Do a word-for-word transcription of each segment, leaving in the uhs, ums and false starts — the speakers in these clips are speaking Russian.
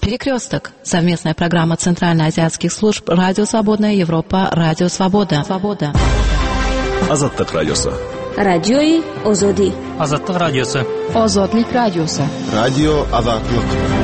Перекресток. Совместная программа Центральноазиатских служб Радио Свободная Европа, Радио Свобода. Свобода. Азаттык радиосы. Радиои Озоди. Азаттык радиосы. Озодлик радиосы. Радио Азаттык.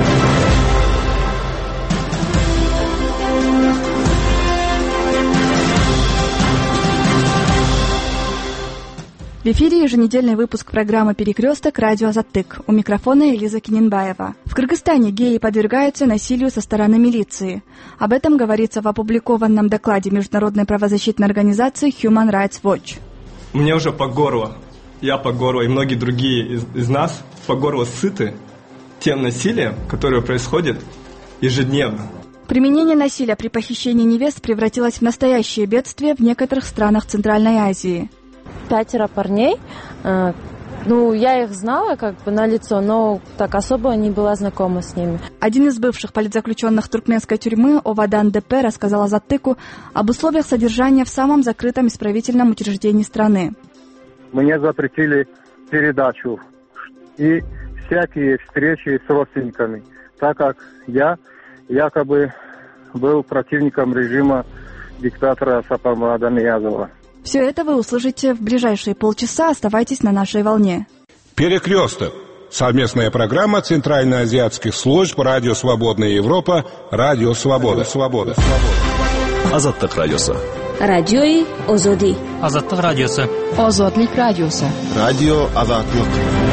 В эфире еженедельный выпуск программы «Перекресток» радио «Азаттык». У микрофона Элиза Киненбаева. В Кыргызстане геи подвергаются насилию со стороны милиции. Об этом говорится в опубликованном докладе международной правозащитной организации Human Rights Watch. Мне уже по горло, я по горло и многие другие из, из нас по горло сыты тем насилием, которое происходит ежедневно. Применение насилия при похищении невест превратилось в настоящее бедствие в некоторых странах Центральной Азии. Пятеро парней, э, ну, я их знала как бы на лицо, но так особо не была знакома с ними. Один из бывших политзаключенных туркменской тюрьмы Овадан ДП рассказал Азаттыку об условиях содержания в самом закрытом исправительном учреждении страны. Мне запретили передачу и всякие встречи с родственниками, так как я якобы был противником режима диктатора Сапармурада Ниязова. Все это вы услышите в ближайшие полчаса. Оставайтесь на нашей волне. Перекресток. Совместная программа Центральноазиатских служб Радио Свободная Европа, Радио Свобода. Свобода. Азаттык радиосы. Радиои Озоди. Азаттык радиосы. Озодлик радиосы. Радио Азаттык.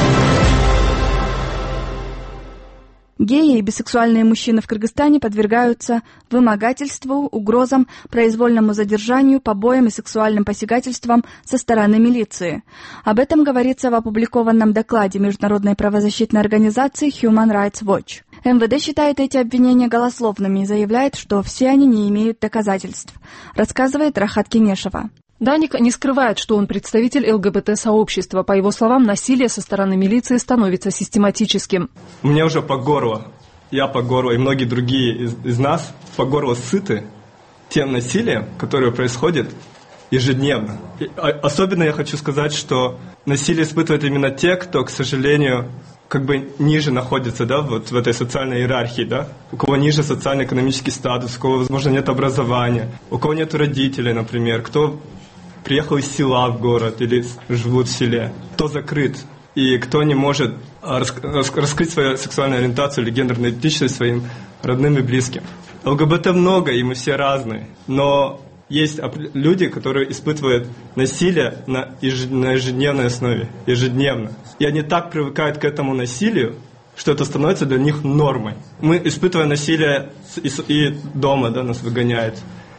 Геи и бисексуальные мужчины в Кыргызстане подвергаются вымогательству, угрозам, произвольному задержанию, побоям и сексуальным посягательствам со стороны милиции. Об этом говорится в опубликованном докладе международной правозащитной организации Human Rights Watch. эм вэ дэ считает эти обвинения голословными и заявляет, что все они не имеют доказательств, рассказывает Рахат Кенешева. Даник не скрывает, что он представитель эл гэ бэ тэ-сообщества. По его словам, насилие со стороны милиции становится систематическим. Мне уже по горло, я по горло и многие другие из, из нас по горло сыты тем насилием, которое происходит ежедневно. И, а, особенно я хочу сказать, что насилие испытывают именно те, кто, к сожалению, как бы ниже находится, да, вот в этой социальной иерархии, да, у кого ниже социально-экономический статус, у кого, возможно, нет образования, у кого нет родителей, например, кто приехал из села в город или живут в селе, кто закрыт и кто не может раскрыть свою сексуальную ориентацию или гендерную идентичность своим родным и близким. эл гэ бэ тэ много, и мы все разные, но есть люди, которые испытывают насилие на ежедневной основе, ежедневно. И они так привыкают к этому насилию, что это становится для них нормой. Мы испытываем насилие и дома, да, нас выгоняют.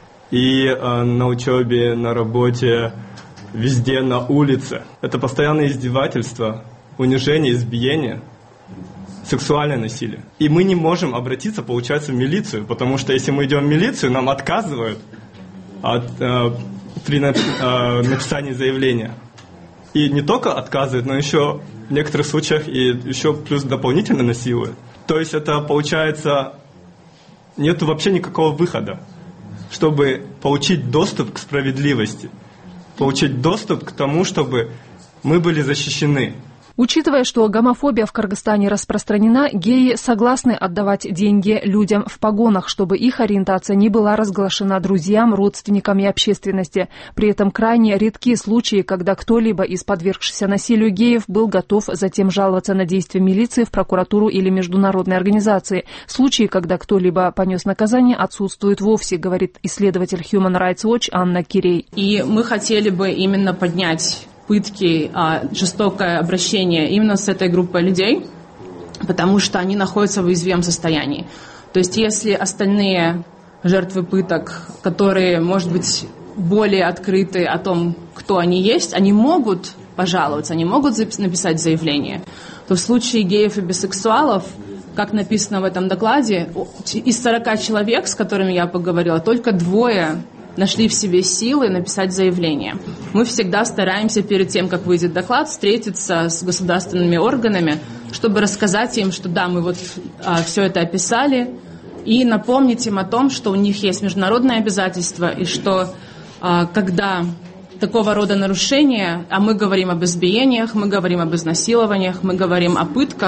И э, на учебе, на работе, везде, на улице. Это постоянное издевательство, унижение, избиение, сексуальное насилие. И мы не можем обратиться, получается, в милицию, потому что если мы идем в милицию, нам отказывают от, э, при э, написании заявления. И не только отказывают, но еще в некоторых случаях и еще плюс дополнительно насилуют. То есть это, получается, нет вообще никакого выхода, чтобы получить доступ к справедливости, получить доступ к тому, чтобы мы были защищены. Учитывая, что гомофобия в Кыргызстане распространена, геи согласны отдавать деньги людям в погонах, чтобы их ориентация не была разглашена друзьям, родственникам и общественности. При этом крайне редки случаи, когда кто-либо из подвергшихся насилию геев был готов затем жаловаться на действия милиции в прокуратуру или международной организации. Случаи, когда кто-либо понес наказание, отсутствуют вовсе, говорит исследователь Human Rights Watch Анна Кирей. И мы хотели бы именно поднять пытки, жестокое обращение именно с этой группой людей, потому что они находятся в уязвимом состоянии. То есть если остальные жертвы пыток, которые, может быть, более открыты о том, кто они есть, они могут пожаловаться, они могут написать заявление, то в случае геев и бисексуалов, как написано в этом докладе, из сорока человек, с которыми я поговорила, только двое нашли в себе силы написать заявление. Мы всегда стараемся перед тем, как выйдет доклад, встретиться с государственными органами, чтобы рассказать им, что да, мы вот а, все это описали, и напомнить им о том, что у них есть международные обязательства, и что а, когда такого рода нарушения, а мы говорим об избиениях, мы говорим об изнасилованиях, мы говорим о пытках,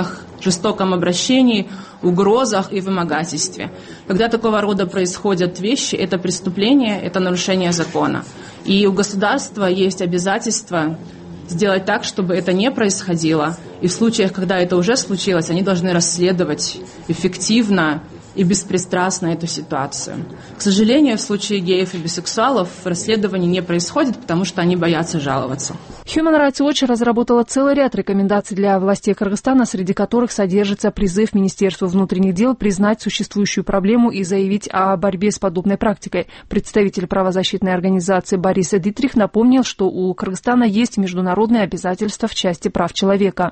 жестоком обращении, угрозах и вымогательстве. Когда такого рода происходят вещи, это преступление, это нарушение закона. И у государства есть обязательство сделать так, чтобы это не происходило. И в случаях, когда это уже случилось, они должны расследовать эффективно и беспристрастно эту ситуацию. К сожалению, в случае геев и бисексуалов расследование не происходит, потому что они боятся жаловаться. Human Rights Watch разработала целый ряд рекомендаций для властей Кыргызстана, среди которых содержится призыв Министерству внутренних дел признать существующую проблему и заявить о борьбе с подобной практикой. Представитель правозащитной организации Борис Дитрих напомнил, что у Кыргызстана есть международные обязательства в части прав человека.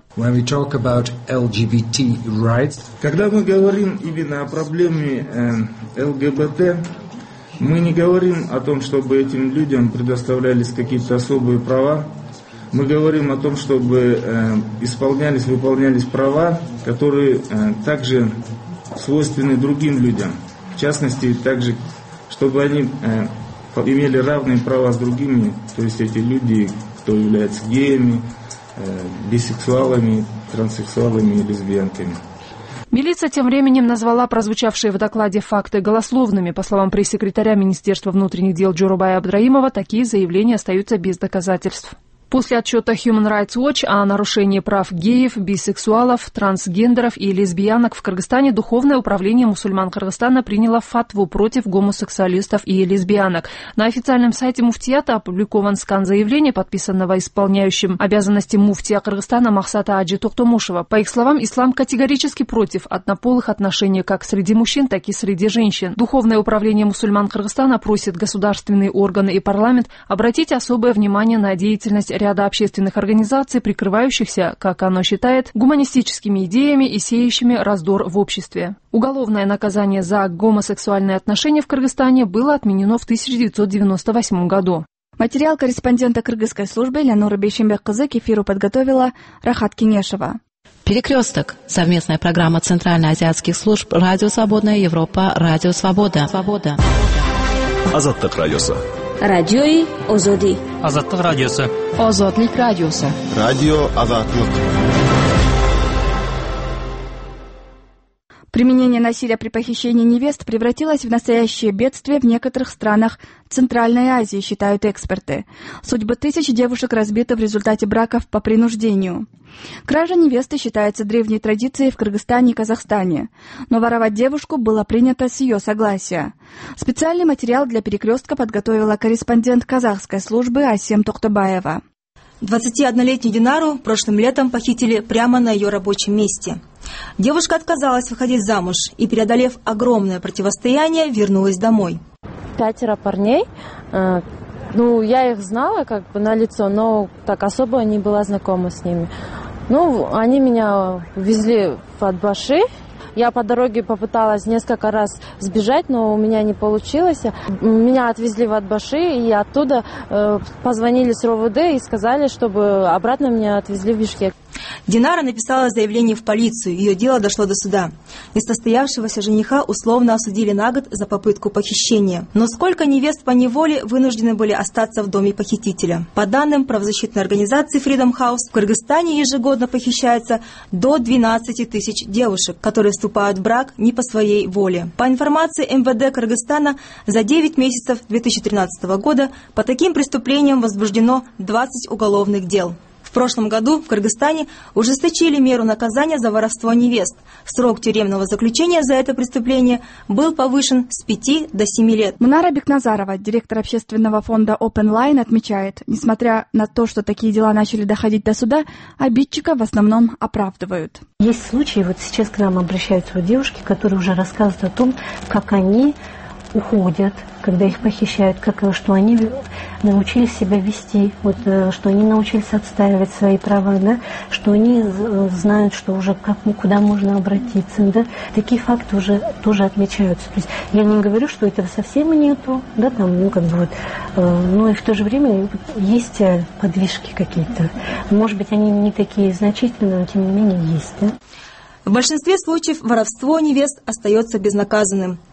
Когда мы говорим именно о проблеме ЛГБТ, мы не говорим о том, чтобы этим людям предоставлялись какие-то особые права. Мы говорим о том, чтобы э, исполнялись, выполнялись права, которые э, также свойственны другим людям. В частности, также, чтобы они э, имели равные права с другими, то есть эти люди, кто является геями, э, бисексуалами, транссексуалами и лесбиянками. Милиция тем временем назвала прозвучавшие в докладе факты голословными. По словам пресс-секретаря Министерства внутренних дел Джурубая Абдраимова, такие заявления остаются без доказательств. После отчета Human Rights Watch о нарушении прав геев, бисексуалов, трансгендеров и лесбиянок в Кыргызстане Духовное управление мусульман Кыргызстана приняло фатву против гомосексуалистов и лесбиянок. На официальном сайте муфтията опубликован скан заявления, подписанного исполняющим обязанности муфтия Кыргызстана Махсата Аджи Токтомушева. По их словам, ислам категорически против однополых отношений как среди мужчин, так и среди женщин. Духовное управление мусульман Кыргызстана просит государственные органы и парламент обратить особое внимание на деятельность ряда общественных организаций, прикрывающихся, как оно считает, гуманистическими идеями и сеющими раздор в обществе. Уголовное наказание за гомосексуальные отношения в Кыргызстане было отменено в тысяча девятьсот девяносто восьмом году. Материал корреспондента кыргызской службы Леонора Бейшембек-кызы к эфиру подготовила Рахат Кенешева. Перекресток. Совместная программа Центральноазиатских служб «Радио Свободная Европа», «Радио Свобода». Свобода. Азаттык радиосы. Радиои Озоди. Азаттык радиосы. Озодлик радиосы. Радио Азаттык. Применение насилия при похищении невест превратилось в настоящее бедствие в некоторых странах Центральной Азии, считают эксперты. Судьбы тысяч девушек разбиты в результате браков по принуждению. Кража невесты считается древней традицией в Кыргызстане и Казахстане, но воровать девушку было принято с ее согласия. Специальный материал для «Перекрестка» подготовила корреспондент казахской службы Асем Тохтобаева. двадцатиоднолетнюю Динару прошлым летом похитили прямо на ее рабочем месте. Девушка отказалась выходить замуж и, преодолев огромное противостояние, вернулась домой. Пятеро парней. Ну, я их знала как бы на лицо, но так особо не была знакома с ними. Ну, они меня везли в Атбаши. Я по дороге попыталась несколько раз сбежать, но у меня не получилось. Меня отвезли в Атбаши, и оттуда э, позвонили с РОВД и сказали, чтобы обратно меня отвезли в Бишкек. Динара написала заявление в полицию, ее дело дошло до суда. Несостоявшегося жениха условно осудили на год за попытку похищения. Но сколько невест по неволе вынуждены были остаться в доме похитителя? По данным правозащитной организации Freedom House, в Кыргызстане ежегодно похищается до двенадцати тысяч девушек, которые вступают в брак не по своей воле. По информации эм вэ дэ Кыргызстана, за девять месяцев две тысячи тринадцатого года по таким преступлениям возбуждено двадцать уголовных дел. В прошлом году в Кыргызстане ужесточили меру наказания за воровство невест. Срок тюремного заключения за это преступление был повышен с пяти до семи лет. Мнара Бекназарова, директор общественного фонда Open Line, отмечает, несмотря на то, что такие дела начали доходить до суда, обидчика в основном оправдывают. Есть случаи, вот сейчас к нам обращаются вот девушки, которые уже рассказывают о том, как они уходят, когда их похищают, как, что они научились себя вести, вот, что они научились отстаивать свои права, да, что они знают, что уже как, куда можно обратиться. Да. Такие факты уже тоже отмечаются. То есть я не говорю, что этого совсем нету, да, там, ну, как бы вот, но и в то же время есть подвижки какие-то. Может быть, они не такие значительные, но тем не менее есть. Да. В большинстве случаев воровство невест остается безнаказанным.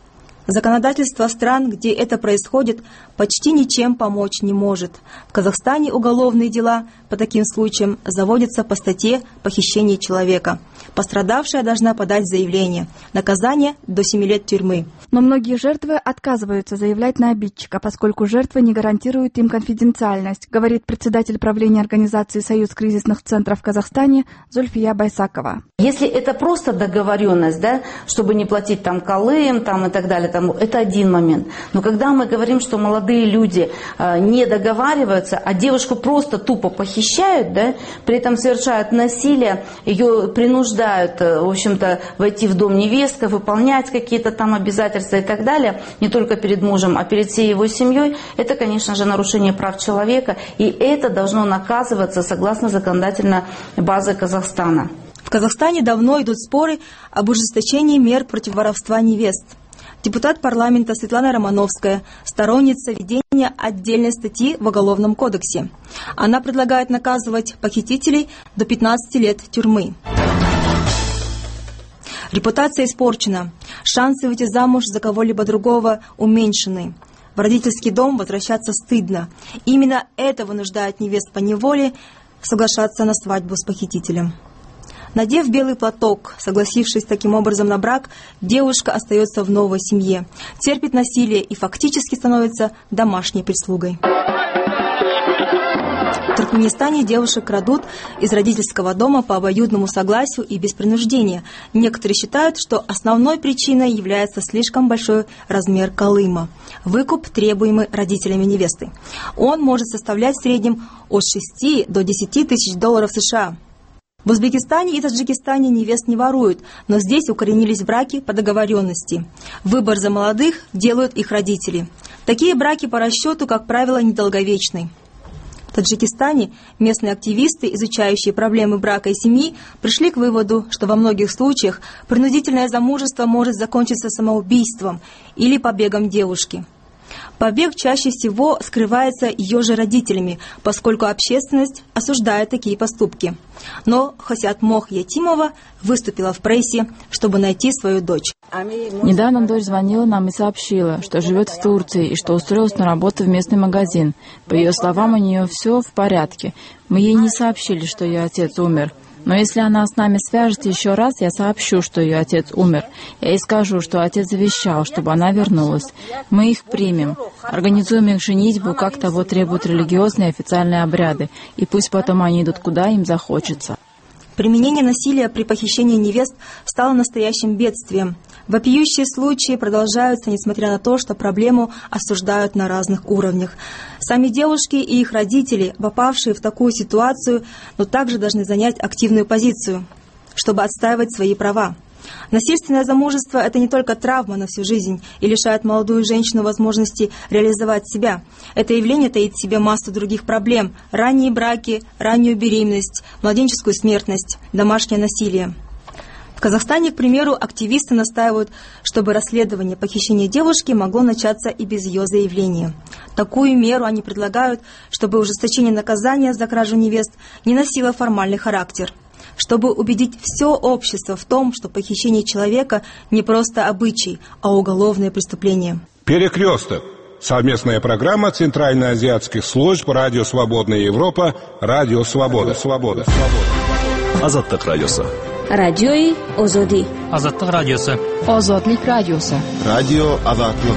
Законодательство стран, где это происходит, почти ничем помочь не может. В Казахстане уголовные дела по таким случаям заводятся по статье «Похищение человека». Пострадавшая должна подать заявление. Наказание до семи лет тюрьмы. Но многие жертвы отказываются заявлять на обидчика, поскольку жертвы не гарантируют им конфиденциальность, говорит председатель правления организации «Союз кризисных центров в Казахстане» Зульфия Байсакова. Если это просто договоренность, да, чтобы не платить там колым там, и так далее, там, это один момент. Но когда мы говорим, что молодые люди э, не договариваются, а девушку просто тупо похищают, да, при этом совершают насилие, ее принуждают, э, в общем-то, войти в дом невестка, выполнять какие-то там обязательства и так далее, не только перед мужем, а перед всей его семьей, это, конечно же, нарушение прав человека, и это должно наказываться согласно законодательной базе Казахстана. В Казахстане давно идут споры об ужесточении мер против воровства невест. Депутат парламента Светлана Романовская – сторонница введения отдельной статьи в Уголовном кодексе. Она предлагает наказывать похитителей до пятнадцати лет тюрьмы. Репутация испорчена. Шансы выйти замуж за кого-либо другого уменьшены. В родительский дом возвращаться стыдно. Именно это вынуждает невест по неволе соглашаться на свадьбу с похитителем. Надев белый платок, согласившись таким образом на брак, девушка остается в новой семье, терпит насилие и фактически становится домашней прислугой. В Туркменистане девушек крадут из родительского дома по обоюдному согласию и без принуждения. Некоторые считают, что основной причиной является слишком большой размер колыма – выкуп, требуемый родителями невесты. Он может составлять в среднем от шести до десяти тысяч долларов США. В Узбекистане и Таджикистане невест не воруют, но здесь укоренились браки по договоренности. Выбор за молодых делают их родители. Такие браки по расчету, как правило, недолговечны. В Таджикистане местные активисты, изучающие проблемы брака и семьи, пришли к выводу, что во многих случаях принудительное замужество может закончиться самоубийством или побегом девушки. Побег чаще всего скрывается ее же родителями, поскольку общественность осуждает такие поступки. Но Хасят Мох Ятимова выступила в прессе, чтобы найти свою дочь. Недавно дочь звонила нам и сообщила, что живет в Турции и что устроилась на работу в местный магазин. По ее словам, у нее все в порядке. Мы ей не сообщили, что ее отец умер. Но если она с нами свяжется еще раз, я сообщу, что ее отец умер. Я ей скажу, что отец завещал, чтобы она вернулась. Мы их примем, организуем их женитьбу, как того требуют религиозные официальные обряды, и пусть потом они идут, куда им захочется. Применение насилия при похищении невест стало настоящим бедствием. Вопиющие случаи продолжаются, несмотря на то, что проблему осуждают на разных уровнях. Сами девушки и их родители, попавшие в такую ситуацию, но также должны занять активную позицию, чтобы отстаивать свои права. Насильственное замужество – это не только травма на всю жизнь и лишает молодую женщину возможности реализовать себя. Это явление таит в себе массу других проблем – ранние браки, раннюю беременность, младенческую смертность, домашнее насилие. В Казахстане, к примеру, активисты настаивают, чтобы расследование похищения девушки могло начаться и без ее заявления. Такую меру они предлагают, чтобы ужесточение наказания за кражу невест не носило формальный характер, чтобы убедить все общество в том, что похищение человека не просто обычай, а уголовное преступление. Перекресток. Совместная программа Центральноазиатских служб Радио Свободная Европа, Радио Свобода. Свобода. Азаттык радиосы. Радиои Озоди. Азаттык радиосы. Озодлик радиосы. Радио Азаттык.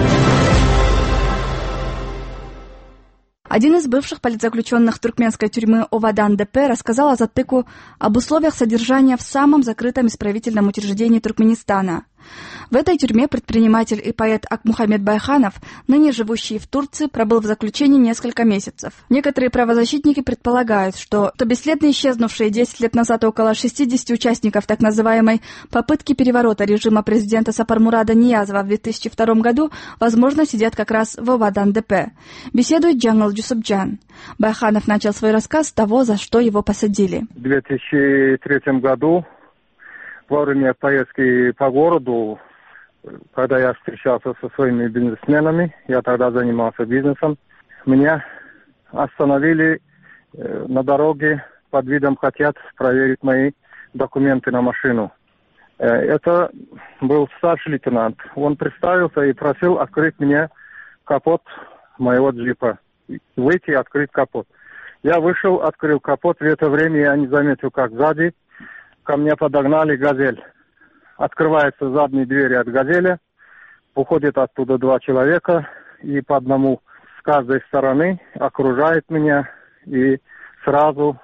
Один из бывших политзаключенных туркменской тюрьмы Овадан-ДП рассказал Азаттыку об условиях содержания в самом закрытом исправительном учреждении Туркменистана. В этой тюрьме предприниматель и поэт Акмухамед Байханов, ныне живущий в Турции, пробыл в заключении несколько месяцев. Некоторые правозащитники предполагают, что бесследно исчезнувшие десять лет назад около шестидесяти участников так называемой попытки переворота режима президента Сапармурада Ниязова в две тысячи втором году, возможно, сидят как раз в Овадан-ДП. Беседует Джангал Джусупджан. Байханов начал свой рассказ с того, за что его посадили. В две тысячи третьем году во время поездки по городу, когда я встречался со своими бизнесменами, я тогда занимался бизнесом, меня остановили на дороге под видом хотят проверить мои документы на машину. Это был старший лейтенант. Он представился и просил открыть мне капот моего джипа. Выйти и открыть капот. Я вышел, открыл капот. В это время я не заметил, как сзади ко мне подогнали «Газель». Открываются задние двери от «Газеля». Уходит оттуда два человека. И по одному с каждой стороны окружает меня. И сразу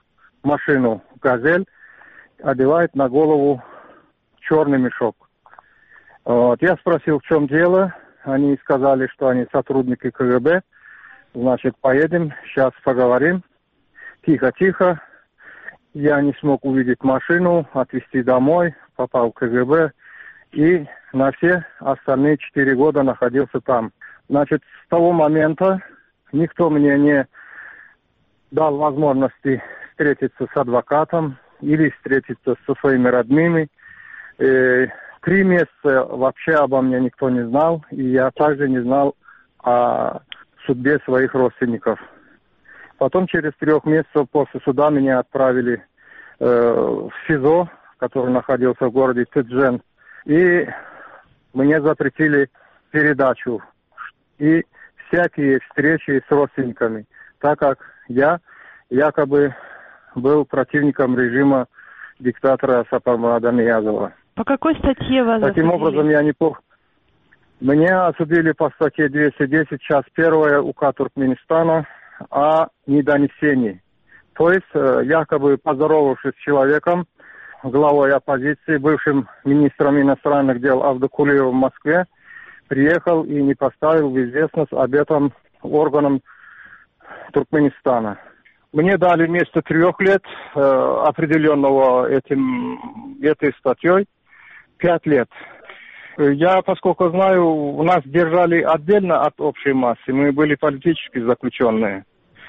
машину «Газель» одевает на голову черный мешок. Вот. Я спросил, в чем дело. Они сказали, что они сотрудники ка гэ бэ. Значит, поедем, сейчас поговорим. Тихо-тихо. Я не смог увидеть машину, отвезти домой, попал в ка гэ бэ. И на все остальные четыре года находился там. Значит, с того момента никто мне не дал возможности встретиться с адвокатом или встретиться со своими родными. Э, три месяца вообще обо мне никто не знал, и я также не знал о судьбе своих родственников. Потом через трех месяцев после суда меня отправили э, в СИЗО, который находился в городе Тыджен, и мне запретили передачу и всякие встречи с родственниками, так как я якобы был противником режима диктатора Сапармурада Ниязова. По какой статье вас Таким засудили? образом, я не помню. Меня осудили по статье двести десять, часть первая УК Туркменистана о недонесении. То есть, якобы поздоровавшись с человеком, главой оппозиции, бывшим министром иностранных дел Авдокулиевым в Москве, приехал и не поставил в известность об этом органам Туркменистана. Мне дали вместо трех лет, э, определенного этим, этой статьей, пять лет. Я, поскольку знаю, нас держали отдельно от общей массы, мы были политически заключенные.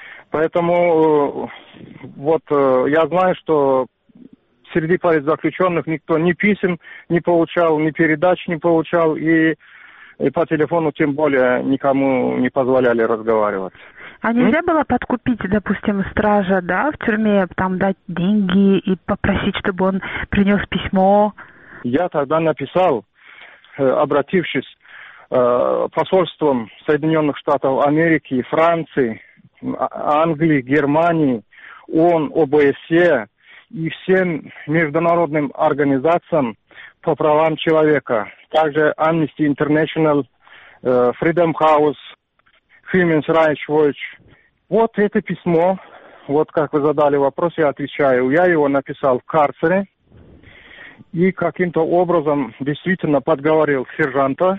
Поэтому э, вот э, я знаю, что среди политзаключенных никто ни писем не получал, ни передач не получал, и, и по телефону тем более никому не позволяли разговаривать. А нельзя было подкупить, допустим, стража, да, в тюрьме, там дать деньги и попросить, чтобы он принес письмо? Я тогда написал, обратившись э, посольством Соединенных Штатов Америки, Франции, Англии, Германии, ООН, о бэ эс е и всем международным организациям по правам человека, также Amnesty International, э, Freedom House, Human Rights Watch. Вот это письмо, вот как вы задали вопрос, я отвечаю. Я его написал в карцере и каким-то образом действительно подговорил сержанта.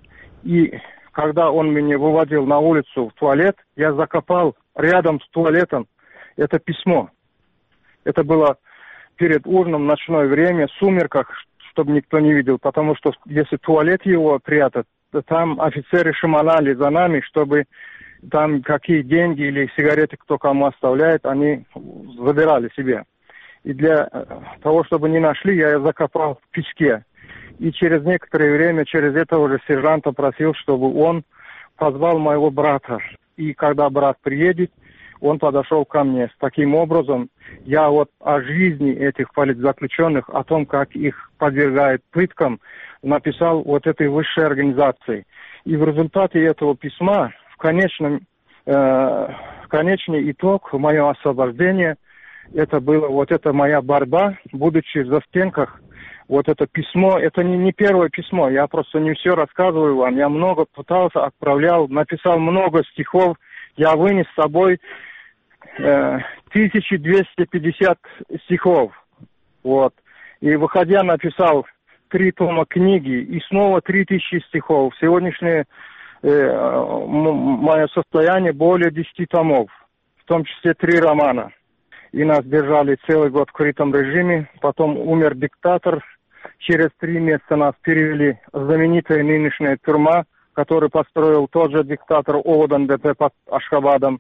И когда он меня выводил на улицу в туалет, я закопал рядом с туалетом это письмо. Это было перед ужином в ночное время, в сумерках, чтобы никто не видел. Потому что если туалет его прятать, там офицеры шаманали за нами, чтобы там какие деньги или сигареты кто кому оставляет, они забирали себе. И для того, чтобы не нашли, я закопал в песке. И через некоторое время, через этого же сержанта просил, чтобы он позвал моего брата. И когда брат приедет, он подошел ко мне. С таким образом, я вот о жизни этих политзаключенных, о том, как их подвергают пыткам, написал вот этой высшей организации. И в результате этого письма, в конечном, э, конечный итог, мое освобождение, это было вот эта моя борьба, будучи в застенках. Вот это письмо, это не, не первое письмо, я просто не все рассказываю вам. Я много пытался, отправлял, написал много стихов. Я вынес с собой э, тысяча двести пятьдесят стихов. Вот. И выходя, написал три тома книги и снова три тысячи стихов. Сегодняшнее э, мое состояние более десяти томов, в том числе три романа. И нас держали целый год в крытом режиме. Потом умер диктатор. Через три месяца нас перевели в знаменитая нынешняя тюрьма, которую построил тот же диктатор Оводан ДП под Ашхабадом.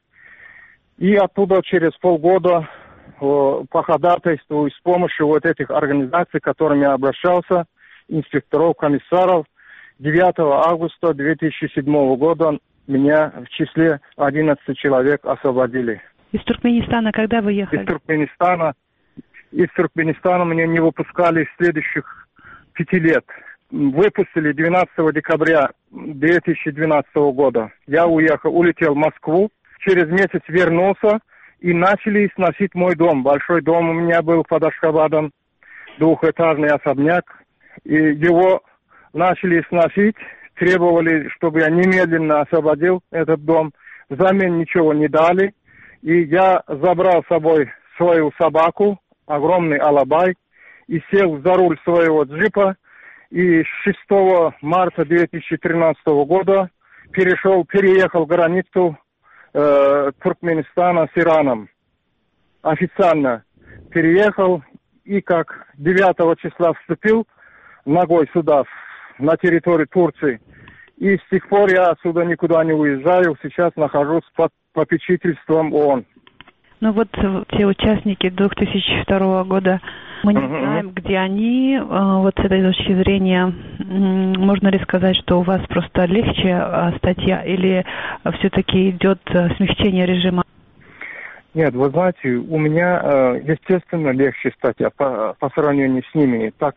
И оттуда через полгода о, по ходатайству и с помощью вот этих организаций, к которым я обращался, инспекторов, комиссаров, девятого августа две тысячи седьмого года меня в числе одиннадцати человек освободили. Из Туркменистана когда вы ехали? Из Туркменистана. Из Туркменистана меня не выпускали следующих пяти лет. выпустили двенадцатого декабря две тысячи двенадцатого года. Я уехал, улетел в Москву, через месяц вернулся, и начали сносить мой дом. Большой дом у меня был под Ашхабадом, двухэтажный особняк. И его начали сносить, требовали, чтобы я немедленно освободил этот дом. Взамен ничего не дали. И я забрал с собой свою собаку, огромный алабай, и сел за руль своего джипа. И шестого марта две тысячи тринадцатого года перешел, переехал границу Туркменистана с Ираном. Официально переехал и как девятого числа вступил ногой сюда, на территорию Турции. И с тех пор я отсюда никуда не уезжаю. Сейчас нахожусь под попечительством ООН. Ну вот те участники две тысячи второго года, мы не uh-huh. знаем, где они. Вот с этой точки зрения, можно ли сказать, что у вас просто легче статья, или все-таки идет смягчение режима? Нет, вы знаете, у меня, естественно, легче статья по, по сравнению с ними, так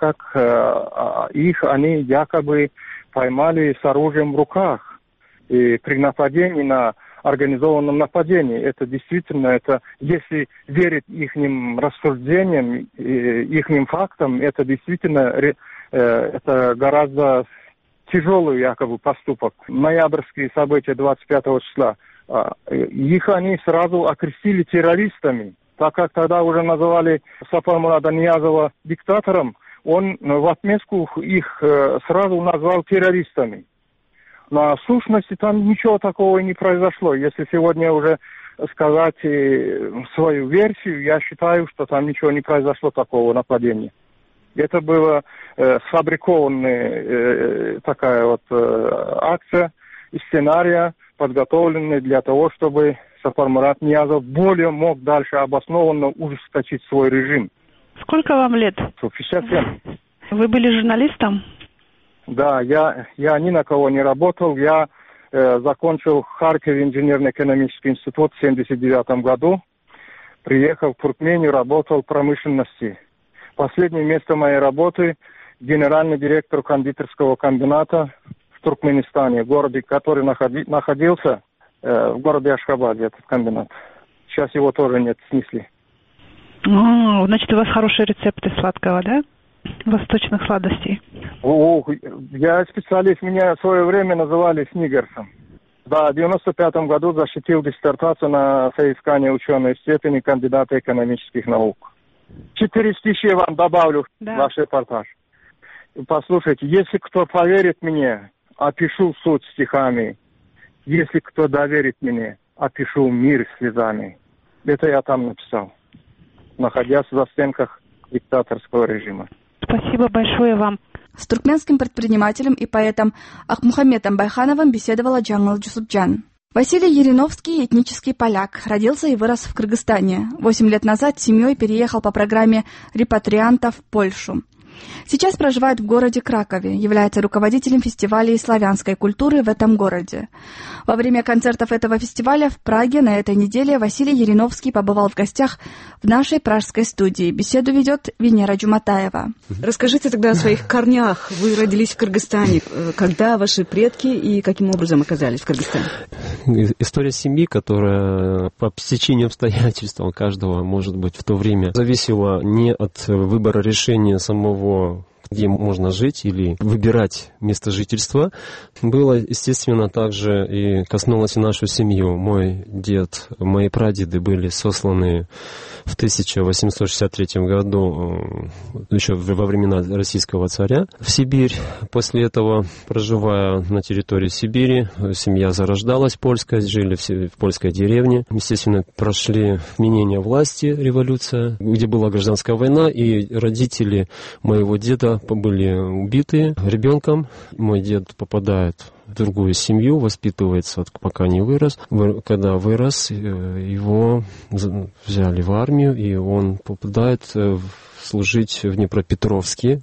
как их они якобы поймали с оружием в руках. И при нападении на организованном нападении. Это действительно, это, если верить ихним рассуждениям, ихним фактам, это действительно это гораздо тяжелый якобы поступок. Ноябрьские события двадцать пятого числа, их они сразу окрестили террористами, так как тогда уже называли Сапармурада Ниязова диктатором, он в отместку их сразу назвал террористами. Но в сущности там ничего такого и не произошло. Если сегодня уже сказать свою версию, я считаю, что там ничего не произошло такого нападения. Это была э, сфабрикованная э, такая вот э, акция и сценария, подготовленная для того, чтобы Сапармурад Ниязов более мог дальше обоснованно ужесточить свой режим. Сколько вам лет? пятьдесят семь. Вы были журналистом? Да, я, я ни на кого не работал. Я э, закончил Харьков инженерно-экономический институт в семьдесят девятом году. Приехал в Туркмению, работал в промышленности. Последнее место моей работы – генеральный директор кондитерского комбината в Туркменистане, в городе, который находи, находился э, в городе Ашхабаде, этот комбинат. Сейчас его тоже нет, снесли. О, значит, у вас хорошие рецепты сладкого, да? Восточных сладостей. О, я специалист, меня в свое время называли снигерсом. Да, в девяносто пятом году защитил диссертацию на соискание ученой степени кандидата экономических наук. Четыре стихи вам добавлю да. в ваш репортаж. Послушайте, если кто поверит мне, опишу суть стихами. Если кто доверит мне, опишу мир слезами. Это я там написал, находясь в застенках диктаторского режима. Спасибо большое вам. С туркменским предпринимателем и поэтом Ахмухаметом Байхановым беседовала Джангал Джусупджан. Василий Ериновский – этнический поляк. Родился и вырос в Кыргызстане. Восемь лет назад с семьей переехал по программе репатриантов в Польшу. Сейчас проживает в городе Кракове, является руководителем фестивалей славянской культуры в этом городе. Во время концертов этого фестиваля в Праге на этой неделе Василий Ериновский побывал в гостях в нашей пражской студии. Беседу ведет Венера Джуматаева. Расскажите тогда о своих корнях. Вы родились в Кыргызстане. Когда ваши предки и каким образом оказались в Кыргызстане? История семьи, которая по стечению обстоятельств каждого, может быть, в то время зависела не от выбора решения самого, где можно жить или выбирать место жительства, было, естественно, также и коснулось и нашу семью. Мой дед, мои прадеды были сосланы в тысяча восемьсот шестьдесят третьем году, еще во времена российского царя, в Сибирь. После этого, проживая на территории Сибири, семья зарождалась польская, жили в польской деревне. Естественно, прошли менение власти, революция, где была гражданская война, и родители моего деда были убиты ребенком. Мой дед попадает в другую семью, воспитывается, пока не вырос. Когда вырос, его взяли в армию, и он попадает служить в Днепропетровске.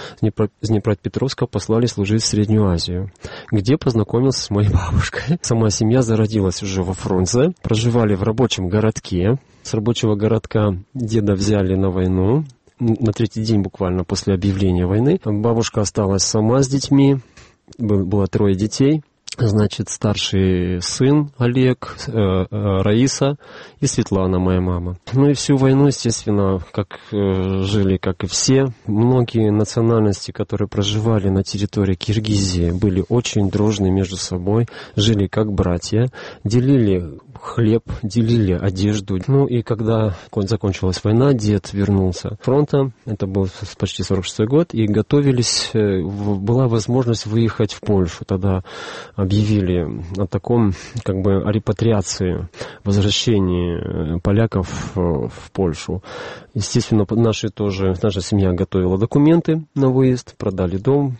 С Днепропетровска послали служить в Среднюю Азию, где познакомился с моей бабушкой. Сама семья зародилась уже во Фрунзе, проживали в рабочем городке. С рабочего городка деда взяли на войну. на третий день буквально после объявления войны. Бабушка осталась сама с детьми, было трое детей. Значит, старший сын Олег, э, э, Раиса и Светлана, моя мама. Ну и всю войну, естественно, как э, жили, как и все. Многие национальности, которые проживали на территории Киргизии, были очень дружны между собой, жили как братья, делили хлеб, делили одежду. Ну и когда закончилась война, дед вернулся с фронта, это был почти сорок шестой год, и готовились, была возможность выехать в Польшу. Тогда объявили о таком, как бы, о репатриации, возвращении поляков в Польшу. Естественно, наши тоже, наша семья готовила документы на выезд, продали дом,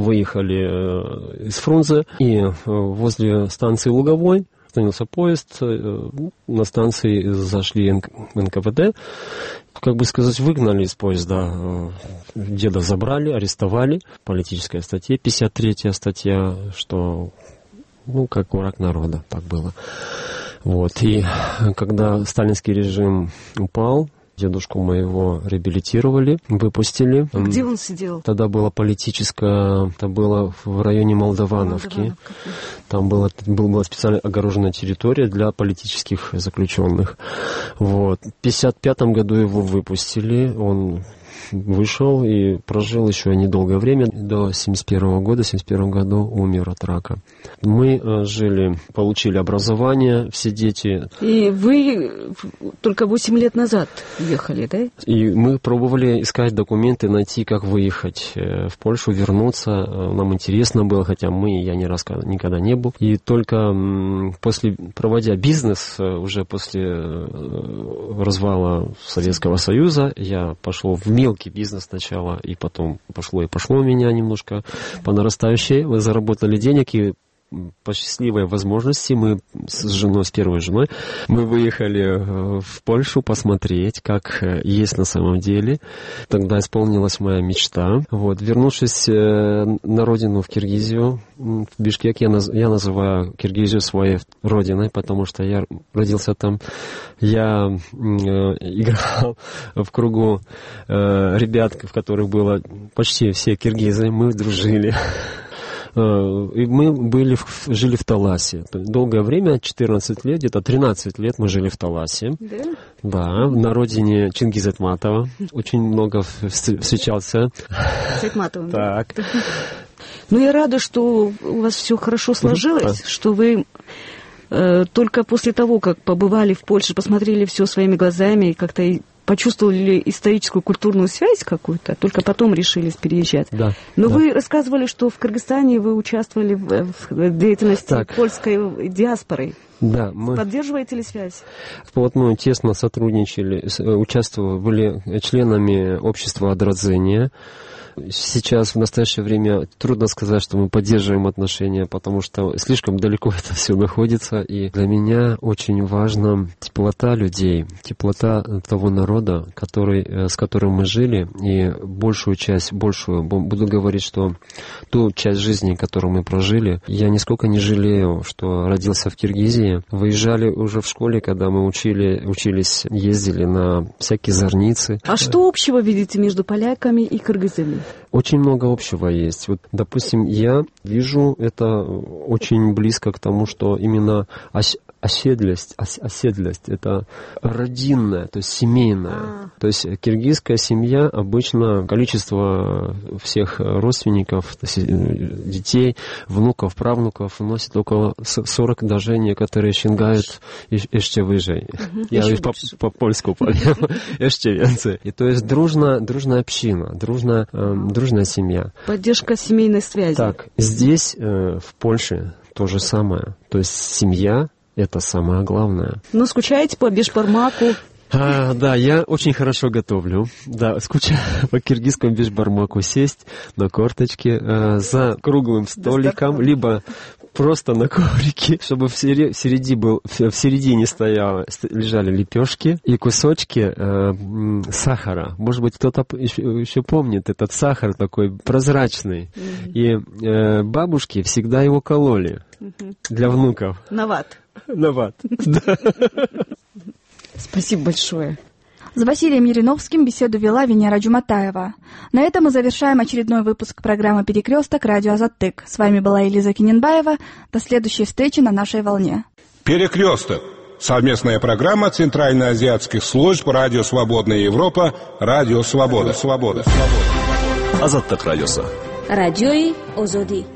выехали из Фрунзе, и возле станции Луговой остановился поезд, на станции зашли эн ка вэ дэ, как бы сказать, выгнали из поезда, деда забрали, арестовали, политическая статья, пятьдесят третья статья, что, ну, как враг народа, так было. Вот, и когда сталинский режим упал, дедушку моего реабилитировали, выпустили. Где он сидел? Тогда было политическое, это было в районе Молдавановки. Молдавановка. Там была, была специально огороженная территория для политических заключенных. Вот. В пятьдесят пятом году его выпустили, он вышел и прожил еще недолгое время, до семьдесят первого года, в семьдесят первом году умер от рака. Мы жили, получили образование, все дети. И вы только восемь лет назад ехали, да? И мы пробовали искать документы, найти, как выехать в Польшу, вернуться. Нам интересно было, хотя мы, я ни раз никогда не был. И только после, проводя бизнес, уже после развала Советского Союза, я пошел в мир бизнес сначала, и потом пошло и пошло у меня немножко по нарастающей. Мы заработали денег, и по счастливой возможности мы с женой, с первой женой, мы выехали в Польшу посмотреть, как есть на самом деле. Тогда исполнилась моя мечта. Вот. Вернувшись на родину, в Киргизию, в Бишкек, я, наз... я называю Киргизию своей родиной, потому что я родился там. Я э, играл в кругу э, ребят, в которых было почти все киргизы, мы дружили. И мы были, жили в Таласе. Долгое время, четырнадцать лет, где-то тринадцать лет мы жили в Таласе. Да? Да, на родине Чингиза Айтматова. Очень много встречался. С Айтматовым. Так. Ну, я рада, что у вас все хорошо сложилось, да. Что вы э, только после того, как побывали в Польше, посмотрели все своими глазами и как-то почувствовали историческую культурную связь какую-то, только потом решились переезжать. Да, Но да. Вы рассказывали, что в Кыргызстане вы участвовали в, в деятельности так. польской диаспоры. Да, мы... Поддерживаете ли связь? Вот мы тесно сотрудничали, участвовали, были членами общества Адрадзения. Сейчас, в настоящее время, трудно сказать, что мы поддерживаем отношения, потому что слишком далеко это все находится. И для меня очень важна теплота людей, теплота того народа, который, с которым мы жили. И большую часть, большую, буду говорить, что ту часть жизни, которую мы прожили, я нисколько не жалею, что родился в Киргизии. Выезжали уже в школе, когда мы учили, учились, ездили на всякие зорницы. А что общего видите между поляками и кыргызами? Очень много общего есть. Вот, допустим, я вижу это очень близко к тому, что именно ос- оседлость, ос- оседлость — это родинная, то есть семейная. А. То есть киргизская семья обычно, количество всех родственников, детей, внуков, правнуков носит около сорок, даже некоторые щенгают еще выше. Я по-польску повел. Еще венцы. И то есть дружная, дружная община, дружная, дружная семья. Поддержка семейной связи. Так, здесь, в Польше, то же самое. То есть семья — это самое главное. Ну, скучаете по бешбармаку? А, да, я очень хорошо готовлю. Да, скучаю по киргизскому бешбармаку, сесть на корточке э, за круглым столиком, либо просто на коврике, чтобы в середине, был, в середине стояло, лежали лепешки и кусочки э, сахара. Может быть, кто-то еще, еще помнит этот сахар такой прозрачный. Mm-hmm. И э, бабушки всегда его кололи mm-hmm. для внуков. На ват. На ват, Спасибо большое. С Василием Ериновским беседу вела Венера Джуматаева. На этом мы завершаем очередной выпуск программы «Перекресток» радио Азаттык. С вами была Элиза Киненбаева. До следующей встречи на нашей волне. «Перекресток» — совместная программа Центральноазиатских служб радио «Свободная Европа», радио «Свобода». Свобода. Азаттык радиосы. Радиои Озоди.